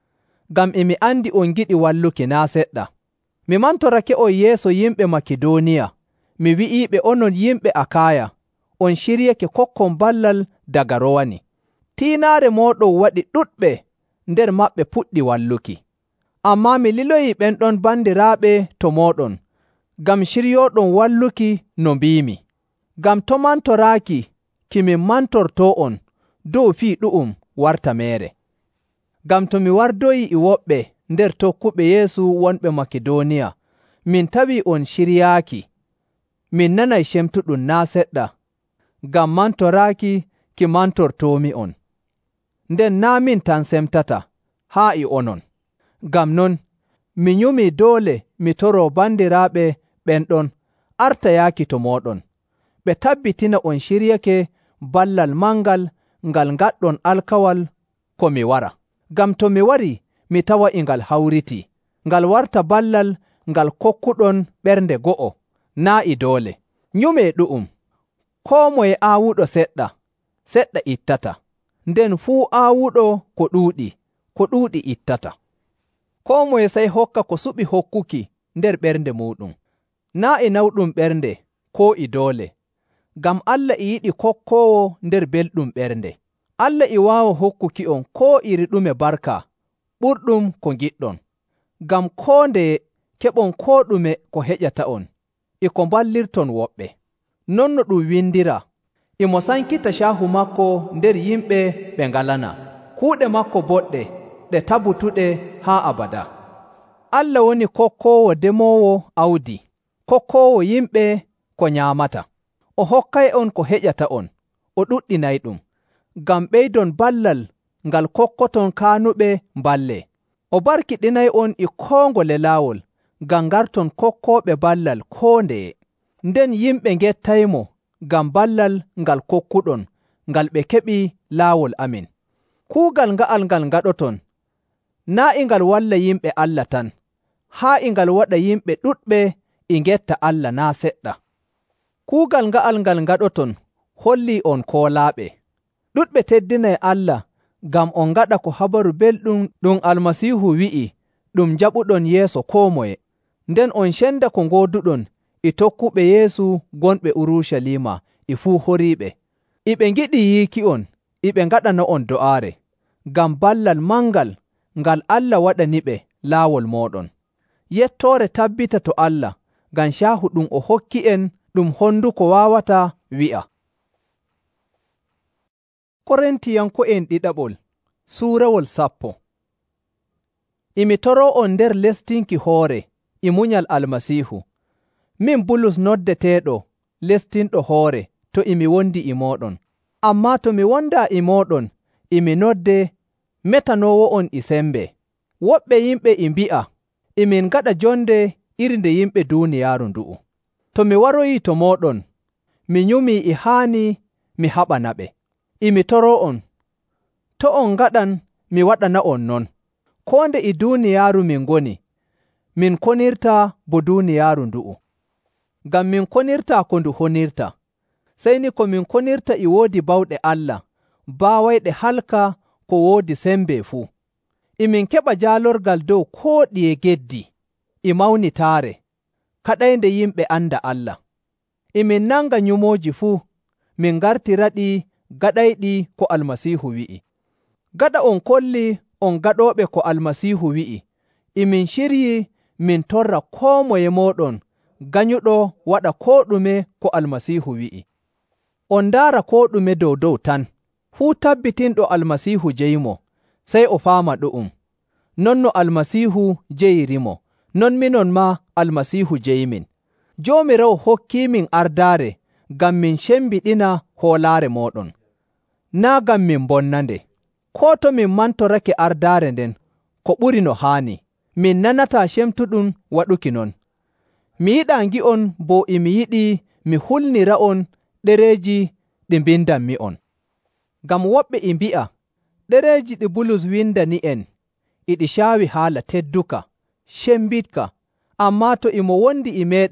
ngam mi andi on giɗi walluki naa seɗɗa. Mi mantorake on yeeso yimɓe Makedoniya, mi wi'iiɓe onon yimɓe Akaya, on ciryake kokkon ballal daga rowani. Tiinaare mooɗon waɗi ɗuɗɓe nder maɓɓe puɗɗi walluki. Ammaa mi liloyii ɓen ɗon bandiraaɓe to mooɗon, ngam ciryooɗon walluki no mbiimi. Ngam to mantoraaki kimin mantortoo on dow fii ɗu'um warta meere. Ngam to mi wardoyi e woɓɓe nder tokkuɓe Yeesu wonɓe Makedoniya, min tawii on ciryaaki, min nanay cemtuɗum naa seɗɗa, ngam mantoraaki ki mantortoomi on. Nden naa min tan semtata, haa e onon. Ngam non, mi nyumii doole mi toroo bandiraaɓe ɓen ɗon arta yaaki to mooɗon, ɓe tabbitina on ciryake ballal mangal ngal ngaɗɗon alkawal ko mi wara. Ngam to mi wari mi tawa e ngal hawritii, ngal warta ballal ngal kokkuɗon ɓernde go'o, naa e doole. Nyumee ɗu'um, koo moye aawuɗo seɗɗa, seɗɗa ittata, nden fuu aawuɗo ko ɗuuɗi ittata. Koo moye sey hokka ko suɓi hokkuki nder ɓernde muɗum, naa e nawɗum ɓernde koo e doole, ngam Allah e yiɗi kokkoowo nder belɗum ɓernde. Allah e waawa hokkuki on koo iri ɗume barka ɓurɗum ko ngiɗɗon, ngam koo ndeye keɓon koo ɗume ko heƴata on, e ko mballirton woɓɓe. Non no ɗum windira, imo sankita caahu makko nder yimɓe ɓe ngalana, kuuɗe makko boɗɗe ɗe tabutuɗe haa abada. Allah woni kokkoowo demoowo awdi, kokkoowo yimɓe ko nyaamata. O hokkay on ko heƴata on, o ɗuɗɗinay ɗum, ngam ɓeydon ballal ngal kokkoton kaanuɓe mballe. O barkiɗinay on e koo ngole laawol, ngam ngarton kokkooɓe ballal koo ndeye. Nden yimɓe ngettaymo ngam ballal ngal kokkuɗon, ngal ɓe keɓi laawol amin. Kuugal nga'al ngal ngaɗoton, naa e ngal walla yimɓe Allah tan, haa e ngal waɗa yimɓe ɗuɗɓe e ngetta Allah naa seɗɗa. Kuugal nga'al ngal ngaɗoton hollii on koolaaɓe. Ɗuɗɓe teddinay Allah ngam on ngaɗa ko habaru belɗum ɗum Almasiihu wi'i ɗum jaɓuɗon yeeso koo moye, nden on cenda ko ngooduɗon e tokkuɓe Yeesu gonɓe Urucaliima e fuu horiiɓe. Iɓe ngiɗi yiiki on, iɓe ngaɗana on do'aare, ngam ballal mangal ngal Allah waɗaniɓe laawol mooɗon. Yettoore tabbita to Allah, ngam caahu ɗum o hokki en ɗum honduko waawata wi'a. Korintiyanko'en ɗiɗaɓol suurawol 10. Imi toroo on nder lestinki hoore e munyal Almasiihu. Min Bulus noddeteeɗo lestinɗo hoore to imi wondi e mooɗon. Ammaa to mi wondaa e mooɗon, imi nodde metanoowo on e sembe. Woɓɓe yimɓe e mbi'a, imin ngaɗa jonde iri nde yimɓe duuniyaaru ndu'u. To mi waroyii to mooɗon, mi nyumii e haani mi haɓanaɓe. Imi toroo on, to on ngaɗan mi waɗana on non. Koo nde e duuniyaaru min ngoni, min konirta bo duuniyaaru ndu'u. Ngam min konirta ko ndu honirta, sey ni ko min konirta e woodi bawɗe Allah, baawayɗe halka ko woodi sembe fuu. Imin keɓa jaalorgal dow koo ɗiye geddi, e mawnitaare, kaɗaynde yimɓe anda Allah. Imin nanga nyumooji fuu, min ngartiraɗi gaɗayɗi ko Almasiihu wi'i. Gaɗa on kolli on gaɗooɓe ko Almasiihu wi'i, imin ciryii min torra koo moye mooɗon ganyuɗo waɗa koo ɗume ko Almasiihu wi'i. On ndaara koo ɗume dow tan, fuu tabbitinɗo Almasiihu jeyimo, sey o faama ɗu'um. Non no Almasiihu jeyirimo, non minon ma Almasiihu jeyimin. Joomiraawo hokkiimin ardaare ngam min cembiɗina hoolaare mooɗon, naa ngam min bonnande. Koo to min mantorake ardaare nden ko ɓuri no haani, min nanataa cemtuɗum waɗuki non. Mi yiɗaa ngi'on bo imi yiɗi mi hulnira on ɗereeji ɗi mbindanmi on. Ngam woɓɓe e mbi'a, ɗereeji ɗi Bulus windani en iɗi caawi haala tedduka, cembitka, ammaa to imo wondi e meeɗen,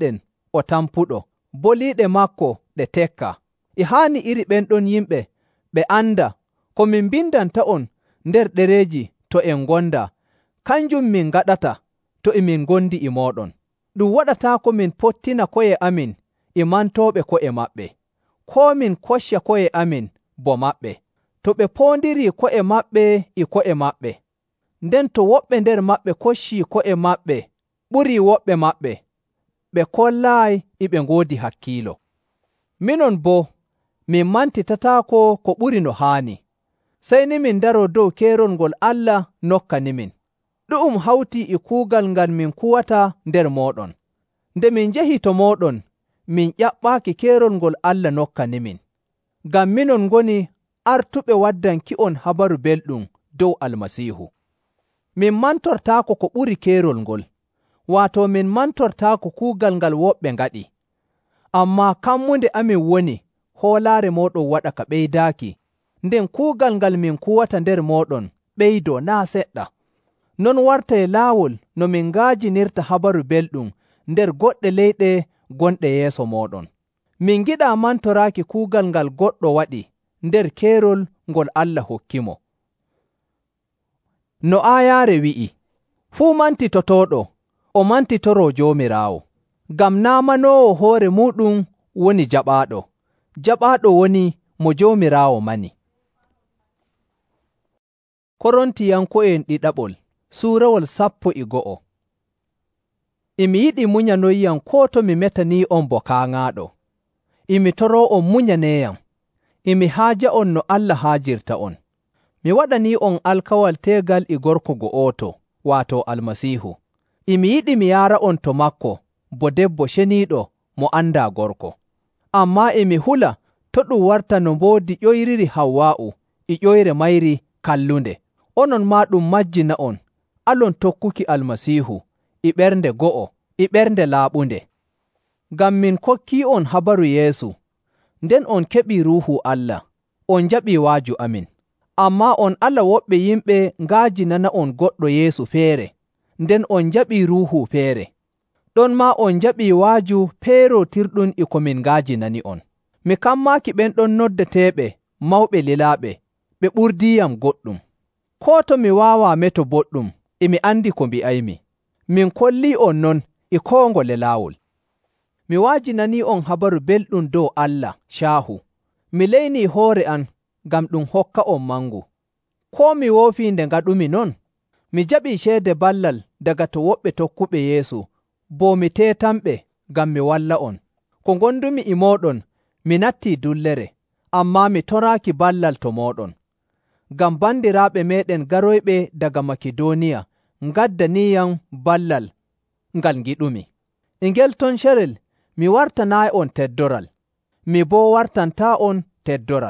o tampuɗo, boliiɗe makko ɗe tekka. E haani iri ɓenɗon yimɓe ɓe anda ko min bindanta on nder ɗereeji to en gonda, kanjum min gaɗata to min gondi e mooɗon. Ɗum waɗataako min pottina ko'e amin e mantooɓe ko'e maɓɓe, koo min kocca ko'e amin bo maɓɓe. To ɓe poondiri ko'e maɓɓe e ko'e maɓɓe, nden to woɓɓe nder maɓɓe koccii ko'e maɓɓe ɓurii woɓɓe maɓɓe, ɓe kollaayi e ɓe ngoodi hakkiilo. Minon boo, min mantitataako ko ɓuri no haani, sey ni min daroo dow keerol ngol Allah nokkanimin. Ɗu'um hawtii e kuugal ngal min kuwata nder mooɗon. Nde min njehi to mooɗon, min ƴaɓɓaaki keerol ngol Allah nokkanimin, ngam minon ngoni artuɓe waddanki'on habaru belɗum dow Almasiihu. Min mantortaako ko ɓuri keerol ngol, waato min mantortaako kuugal ngal woɓɓe ngaɗi. Ammaa kammunde amin woni hoolaare mooɗon waɗa ka ɓeydaaki, nden kuugal ngal min kuwata nder mooɗon ɓeydoo naa seɗɗa. Non wartay laawol no min ngaajinirta habaru belɗum nder goɗɗe leyɗe gonɗe yeeso mooɗon. Min giɗaa mantoraaki kuugal ngal goɗɗo waɗi nder keerol ngol Allah hokkimo. No aayaare wi'i, fuu mantitotooɗo o mantitoroo Joomiraawo, ngam naa manoowo hoore muɗum woni jaɓaaɗo, jaɓaaɗo woni mo Joomiraawo mani. Korontiyanko'en ɗiɗaɓol suurawol 11. Imi yiɗi munyanoyyam koo to mi metanii on bo kaaŋaaɗo. Imi toroo on munyaneeyam. Imi haaja on no Allah haajirta on. Mi waɗanii on alkawal teegal e gorko go'oto, waato Almasiihu. Imi yiɗi mi yaara on to makko bo debbo ceniiɗo mo andaa gorko. Ammaa imi hula to ɗum warta no mboodi ƴoyriri Hawwaa'u e ƴoyre mayri kallunde. Onon maa ɗum majjina on alon tokkuki Almasiihu e ɓernde go'o e ɓernde laaɓunde. Ngam min kokkii on habaru Yeesu, nden on keɓii Ruuhu Allah, on njaɓii waaju amin. Ammaa on ala woɓɓe yimɓe ngaajinana on goɗɗo Yeesu feere, nden on njaɓii Ruuhu feere. Ɗon maa on njaɓii waaju peerootirɗum e ko min ngaajinani on. Mi kammaaki ɓen ɗon noddeteeɓe mawɓe lilaaɓe, ɓe ɓurdiiyam goɗɗum. Koo to mi waawaa meto boɗɗum, emi andi ko mbi'aymi. Min kollii on non e koo ngole laawol. Mi waajinanii on habaru belɗum dow Allah caahu. Mi leynii hoore an ngam ɗum hokka on mangu. Koo mi woofii nde ngaɗumi non? Mi jaɓii ceede ballal daga to woɓɓe tokkuɓe Yeesu, bo mi teetanɓe ngam mi walla on. Ko ngondumi e mooɗon, mi nattii dullere, ammaa mi toraaki ballal to mooɗon. Ngam bandiraaɓe meeɗen garoyɓe daga Makidooniya ngaddaniiyam ballal ngal ngiɗumi. E ngel ton carel mi wartanaayi on teddoral, mi boo wartantaa on teddoral.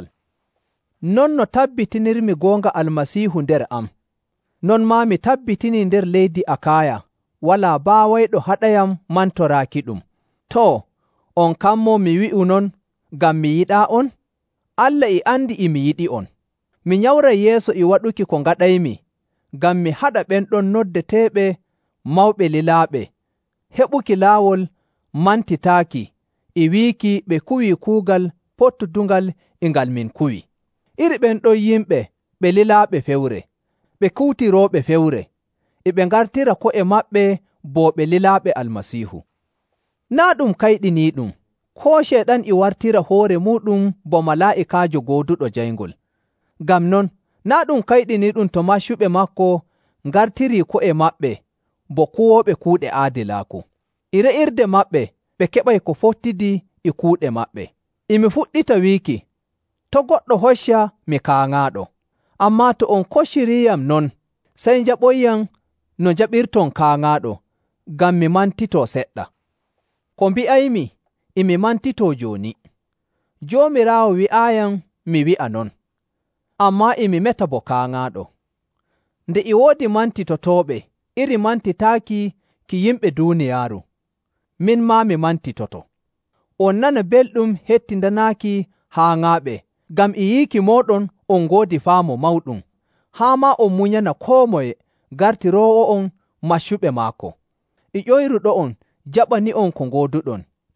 Non no tabbitinirmi goonga Almasiihu nder am, non maa mi tabbitinii nder leydi Akaaya, walaa baawayɗo haɗayam mantoraaki ɗum. Too, on kammo mi wi'u non ngam mi yiɗaa on? Allah e andi e mi yiɗi on. Mi nyawray yeeso e waɗuki ko ngaɗaymi, ngam mi haɗa ɓen ɗon noddeteeɓe mawɓe lilaaɓe heɓuki laawol mantitaaki e wiiki ɓe kuwii kuugal pottudungal e ngal min kuwi. Iri ɓen ɗon yimɓe ɓe lilaaɓe fewre, ɓe kuutirooɓe fewre, e ɓe ngartira ko'e maɓɓe bo ɓe lilaaɓe Almasiihu. Naa ɗum kayɗiniiɗum, koo Ceeɗan e wartira hoore muɗum bo malaa'ikaajo gooduɗo jayngol. Ngam non, naa ɗum kayɗiniiɗum to maccuɓe makko ngartirii ko'e maɓɓe bo kuwooɓe kuuɗe aadilaaku. Ire-irde maɓɓe ɓe keɓay ko fottidi e kuuɗe maɓɓe. Imi fuɗɗita wiiki, to goɗɗo hocca mi kaaŋaaɗo. Ammaa to on kocciriiyam non, sey njaɓoyyam no njaɓirton kaaŋaaɗo, ngam mi mantitoo seɗɗa. Ko mbi'aymi, imi mantitoo jooni. Joomiraawo wi'aayam mi wi'a non, ammaa imi meta bo kaaŋaaɗo. Nde e woodi mantitotooɓe iri mantitaaki ki yimɓe duuniyaaru, min maa mi mantitoto. On nana belɗum hettindanaaki haaŋaaɓe, ngam e yiiki mooɗon on ngoodi faamu mawɗum, haa maa on munyana koo moye gartiroowo on maccuɓe maako. E ƴoyruɗo on jaɓani on ko ngooduɗon,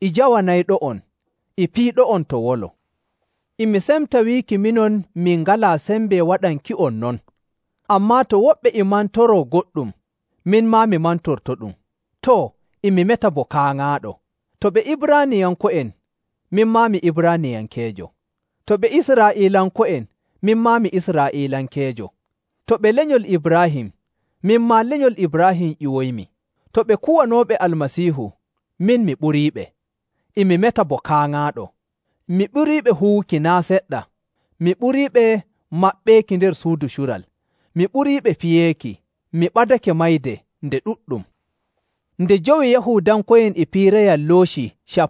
e jawanayɗo on, e piiɗo on to wolo. Imi semta wiiki minon min ngalaa sembe waɗanki on non. Ammaa to woɓɓe e mantoroo goɗɗum, min maa mi mantorto ɗum. To, imi meta bo kaaŋaaɗo. To ɓe Ibraaniyanko'en, min maa mi Ibraaniyankeejo. To ɓe Israa'iilanko'en, min maa mi Israa'iilankeejo. To ɓe lenyol Ibrahim, min maa lenyol Ibrahim ƴiwoymi. To ɓe kuwanooɓe Almasiihu, min mi ɓuriiɓe. Imi meta bo kaaŋaaɗo. Mi ɓuriiɓe huwuki naa seɗɗa. Mi ɓuriiɓe maɓɓeeki nder suudu cural. Mi ɓuriiɓe fiyeeki. Mi ɓadake mayde nde ɗuɗɗum. Nde jowi Yahuudanko'en e piirayam looci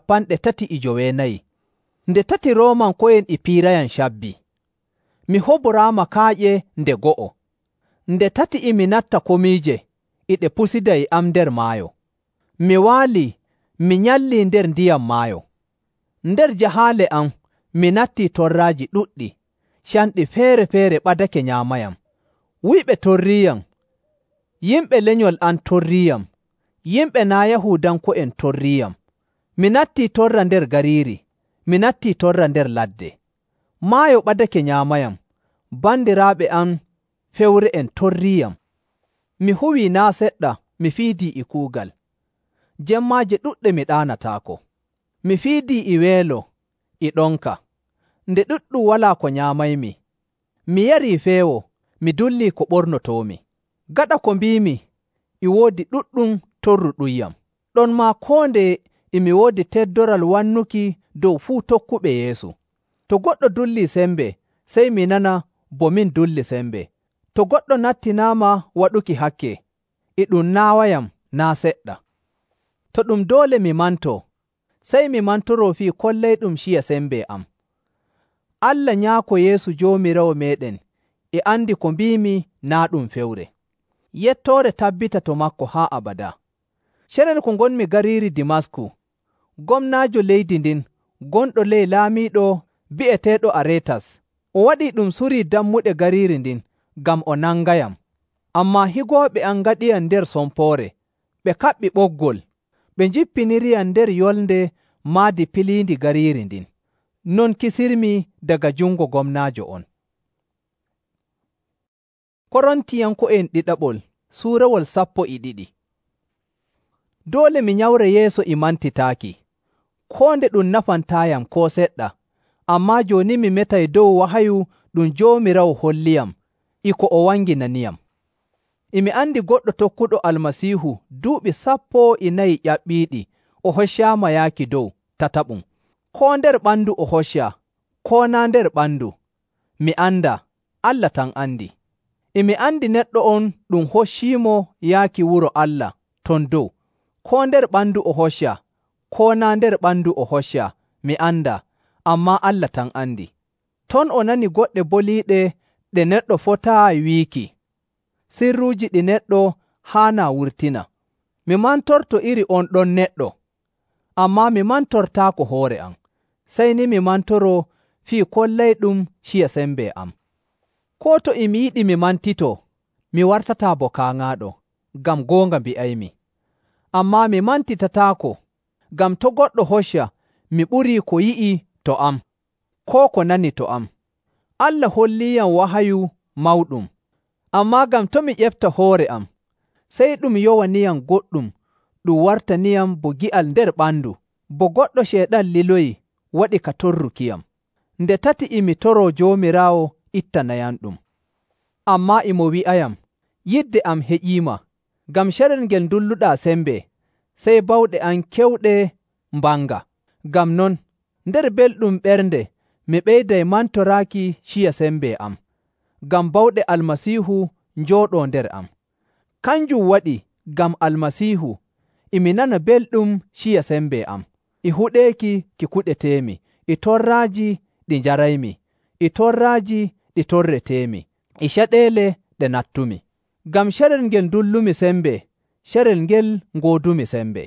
34, nde tati Roomanko'en e piirayam cabbi. Mi hoboraama kaaƴe nde go'o. Nde tati imi natta komiije, iɗe pusida e am nder maayo. Mi waali, mi nyallii nder ndiyam maayo. Nder jahaale am, mi nattii torraaji ɗuɗɗi, canɗi feere-feere ɓadake nyaamayam. Wuyɓe torriiyam, yimɓe lenyol an torriiyam, yimɓe naa Yahuudanko'en torriiyam. Mi nattii torra nder gariiri, mi nattii torra nder ladde. Maayo ɓadake nyaamayam, bandiraaɓe am fewre'en torriiyam. Mi huwii naa seɗɗa, mi fiidii e kuugal. Jemmaaje ɗuɗɗe mi ɗaanataako. Mi fiidii e weelo, e ɗonka. Nde ɗuɗɗum walaa ko nyaamaymi. Mi yarii feewo, mi dullii ko ɓornotoomi. Gaɗa ko mbiimi, e woodi ɗuɗɗum torruɗuyyam. Ɗon maa koo nde emi woodi teddoral wannuki dow fuu tokkuɓe Yeesu. To goɗɗo dullii sembe, sey mi nana bo min dulli sembe. To goɗɗo nattinaama waɗuki hakke, e ɗum naawayam naa seɗɗa. To ɗum doole mi manto, sey mi mantoroo fii kollayɗum ciya sembe am. Allah Nyaako Yeesu Joomiraawo meeɗen e andi ko mbiimi naa ɗum fewre. Yettoore tabbita to makko haa abada. Cerel ko ngonmi gariiri Dimasku, gomnaajo leydi ndin gonɗo ley laamiiɗo bi'eteeɗo Aretas, o waɗii ɗum surii dammuɗe gariiri ndin ngam o nangayam. Ammaa higooɓe am ngaɗiyam nder sompoore, ɓe kaɓɓi ɓoggol, ɓe njippiniriyam nder yolnde maadi piliindi gariiri ndin. Non kisirmi daga jungo gomnaajo on. Korontiyanko'en ɗiɗaɓol suurawol 12. Doole mi nyawre yeeso e mantitaaki, koo nde ɗum nafantaayam koo seɗɗa, ammaa jooni mi metay dow wahayu ɗum Joomiraawo holliyam, e ko o wanginaniyam. Imi andi goɗɗo tokkuɗo Almasiihu duuɓi 14 ƴaɓɓiiɗi o hoccaama yaaki dow tataɓum. Koo nder ɓandu o hocca, koo naa nder ɓandu, mi anda, Allah tan andi. Imi andi neɗɗo on ɗum hocciimo yaaki wuro Allah ton dow, koo nder ɓandu o hocca, koo naa nder ɓandu o hocca, mi anda, ammaa Allah tan andi. Ton o nani goɗɗe boliiɗe ɗe neɗɗo fotaayi wiiki, sirruuji ɗi neɗɗo haana wurtina. Mi mantorto iri on ɗon neɗɗo, ammaa mi mantortaako hoore am, sey ni mi mantoro fii kollayɗum ciya sembe am. Koo to imi yiɗi mi mantito, mi wartataa bo kaaŋaaɗo, ngam goonga mbi'aymi. Ammaa mi mantitataako, ngam to goɗɗo hocca mi ɓurii ko yi'i to am, koo ko nani to am. Allah holliyam wahayu mawɗum, ammaa ngam to mi ƴefta hoore am, sey ɗum yowaniyam goɗɗum ɗum wartaniyam bo gi'al nder ɓandu, bo goɗɗo Ceeɗan liloyi waɗi ka torrukiyam. Nde tati imi toroo Joomiraawo ittanayam ɗum. Ammaa imo wi'ayam, yidde am heƴiima, ngam carel ngel ndulluɗaa sembe, sey bawɗe am kewɗe mbanga. Ngam non, nder belɗum ɓernde mi ɓeyday mantoraaki ciya sembe am, ngam bawɗe Almasiihu njooɗoo nder am. Kanjum waɗi ngam Almasiihu imi nana belɗum ciya sembe am, e huɗeeki ki kuɗeteemi, e torraaji ɗi njaraymi, e torraaji ɗi torreteemi, e caɗeele ɗe nattumi. Ngam carel ngel dullumi sembe, carel ngel ngoodumi sembe.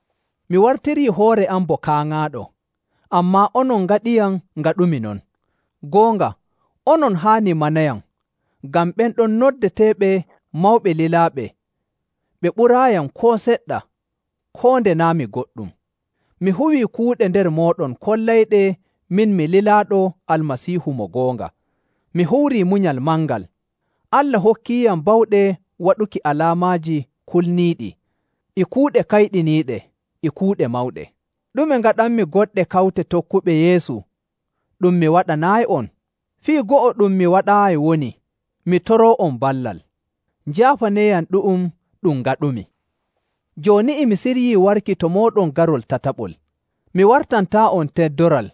Mi wartirii hoore am bo kaaŋaaɗo, ammaa onon ngaɗiyam ngaɗumi non. Goonga, onon haani manayam, ngam ɓen ɗon noddeteeɓe mawɓe lilaaɓe, ɓe ɓuraayam koo seɗɗa, koo nde naa mi goɗɗum. mi huwi kuuɗe nder mooɗon kollayɗe min mi lilaaɗo Almasiihu mo goonga. Mi huwri munyal mangal. Allah hokkiyam bawɗe waɗuki alaamaaji kulniiɗi, e kuuɗe kayɗiniiɗe, e kuuɗe mawɗe. Ɗume ngaɗanmi goɗɗe kawte tokkuɓe Yeesu ɗum mi waɗanaayi on? Fii go'o ɗum mi waɗaayi woni, mi toroo on ballal. Njaafaneyam ɗu'um ɗum ngaɗumi. Jooni emi siryii warki to mooɗon garol tataɓol. Mi wartantaa on teddoral,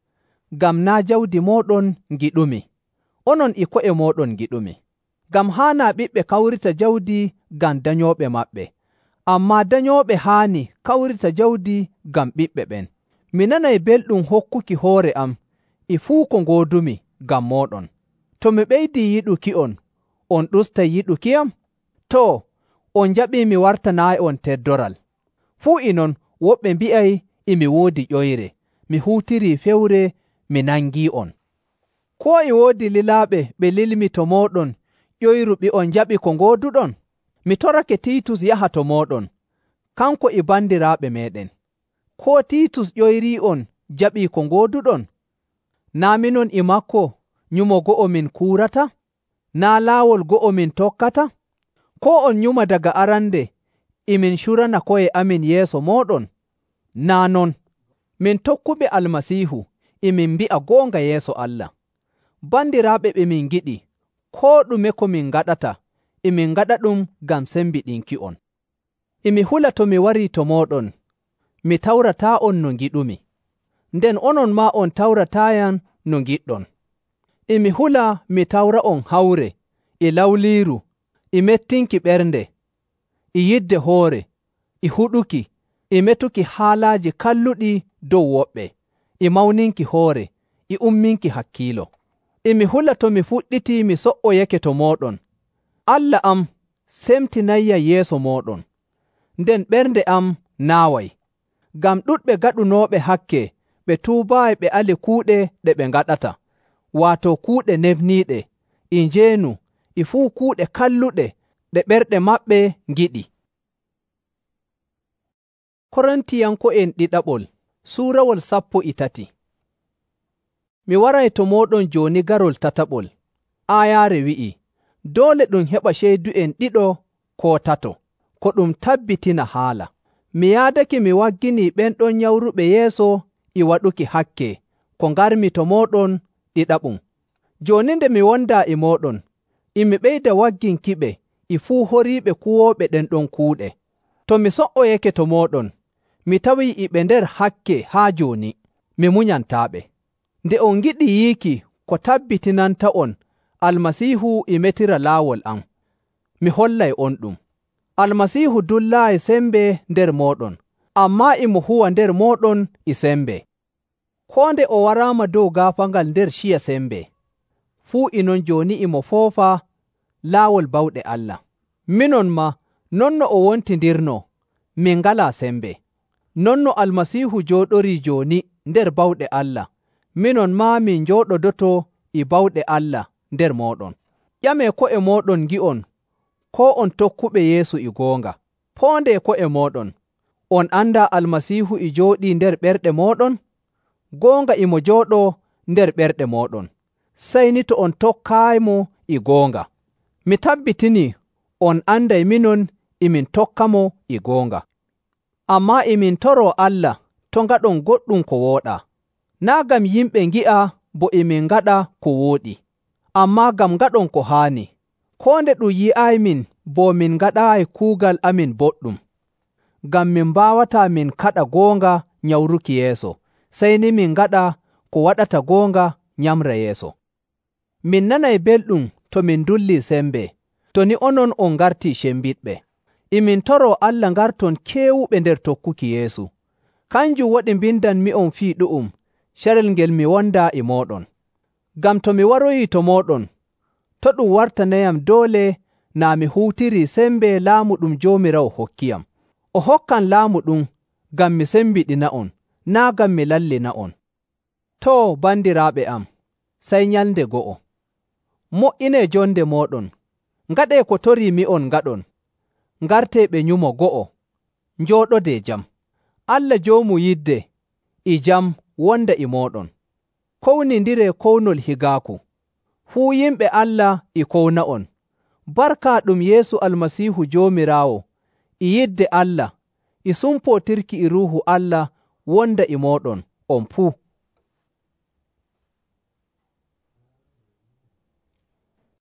ngam naa jawdi mooɗon ngiɗumi, onon e ko'e mooɗon ngiɗumi. Ngam haanaa ɓiɓɓe kawrita jawdi ngam danyooɓe maɓɓe, ammaa danyooɓe haani kawrita jawdi ngam ɓiɓɓe ɓen. Mi nanay belɗum hokkuki hoore am e fuu ko ngoodumi ngam mooɗon. To mi ɓeydii yiɗuki on ɗustay yiɗukiyam? Too, on njaɓii mi wartanaayi on teddoral. Fuu e non woɓɓe mbi'ay emi woodi ƴoyre, mi huutirii fewre, mi nangii on. Koo e woodi lilaaɓe ɓe lilmi to mooɗon ƴoyru on njaɓi ko ngooduɗon? Mi torake Tiitus yaha to mooɗon, kanko e bandiraaɓe meeɗen. Koo Tiitus ƴoyrii on jaɓii ko ngooduɗon? Naa minon e makko nyumo go'o min kuurata? Naa laawol go'o min tokkata? Koo on nyuma daga arande min curana ko'e amin yeeso mooɗon? Naa non, min tokkuɓe Almasiihu min mbi'a goonga yeeso Allah. Bandiraaɓe ɓe min giɗi, koo ɗume ko min ngaɗata, min ngaɗa ɗum ngam sembiɗinki on. Mi hula to mi warii to mooɗon, mi tawrataa on no ngiɗumi, nden onon maa on tawrataayam no ngiɗɗon. Mi hula mi tawra on hawre, e lawliiru, e mettinki ɓernde, e yidde hoore, e huɗuki, e metuki haalaaji kalluɗi dow woɓɓe, e mawninki hoore, e umminki hakkiilo. Mi hula to mi fuɗɗitii mi so'oyake to mooɗon, Allah am semtinayya yeeso mooɗon, nden ɓernde am naaway. Ngam ɗuɗɓe gaɗunooɓe hakke ɓe tuubaayi ɓe ali kuuɗe ɗe ɓe ngaɗata, waato kuuɗe nefniiɗe, e njeenu, e fuu kuuɗe kalluɗe ɗe ɓerɗe maɓɓe ngiɗi. Korintiyanko'en ɗiɗaɓol suurawol 13. Mi waray to mooɗon jooni garol tataɓol. Aayaare wi'i, doole ɗum heɓa ceydu'en ɗiɗo koo tato, ko ɗum tabbitina haala. Mi yaadake mi wagginii ɓen ɗon nyawruɓe yeeso e waɗuki hakke, ko ngarmi to mooɗon ɗiɗaɓum. Jooni nde mi wondaa e mooɗon, mi ɓeyda wagginkiɓe e fuu horiiɓe kuwooɓe ɗen ɗon kuuɗe. To mi so'oyake to mooɗon, mi tawii e ɓe nder hakke haa jooni, mi munyantaaɓe. Nde on ngiɗi yiiki ko tabbitinanta on Almasiihu e metira laawol am, mi hollay on ɗum. Almasiihu dullaayi sembe nder mooɗon, ammaa mo huwa nder mooɗon e sembe. Koo nde o waraama dow gaafangal nder ciya sembe, fuu non jooni mo foofa laawol bawɗe Allah. Minon ma, non no o wontindirno, min ngalaa sembe. Non no Almasiihu jooɗorii jooni nder bawɗe Allah, minon maa min njooɗodoto e bawɗe Allah nder mooɗon. Ƴamee ko'e mooɗon ngi'on, koo on tokkuɓe Yeesu e goonga. Poondee ko'e mooɗon, on andaa Almasiihu e jooɗii nder ɓerɗe mooɗon? Goonga mo jooɗoo nder ɓerɗe mooɗon, sey ni to on tokkaaymo e goonga. Mi tabbitinii on anday minon min tokkamo e goonga. Ammaa min toroo Allah to ngaɗon goɗɗum ko wooɗaa. Naa ngam yimɓe ngi'a bo min ngaɗa ko wooɗi, ammaa ngam ngaɗon ko haani. Koo nde ɗum yi'aymin bo min ngaɗaayi kuugal amin boɗɗum, ngam min mbaawataa min kaɗa goonga nyawruki yeeso, sey ni min ngaɗa ko waɗata goonga nyamra yeeso. Min nanay belɗum to min dullii sembe, to ni onon on ngartii cembiɗɓe. Min toroo Allah ngarton keewuɓe nder tokkuki Yeesu. Kanjum waɗi mbindanmi'on fii ɗu'um carel ngel mi wondaa e mooɗon. Ngam to mi waroyii to mooɗon, to ɗum wartanayam doole naa mi huutirii sembe laamu ɗum Joomiraawo hokkiyam. O hokkan laamu ɗum ngam mi sembiɗina on, naa ngam mi lallina on. Too, bandiraaɓe am, sey nyalnde go'o. Mo''inee jonde mooɗon, ngaɗee ko torii mi'on ngaɗon, ngartee ɓe nyumo go'o, njooɗodee jam. Allah joomu yidde e jam wonda e mooɗon. Kownindire kownol higaaku. Fuu yimɓe Allah e kowna on. Barka ɗum Yeesu Almasiihu Joomiraawo, e yidde Allah, e sumpotirki e Ruuhu Allah wonda e mooɗon on fuu.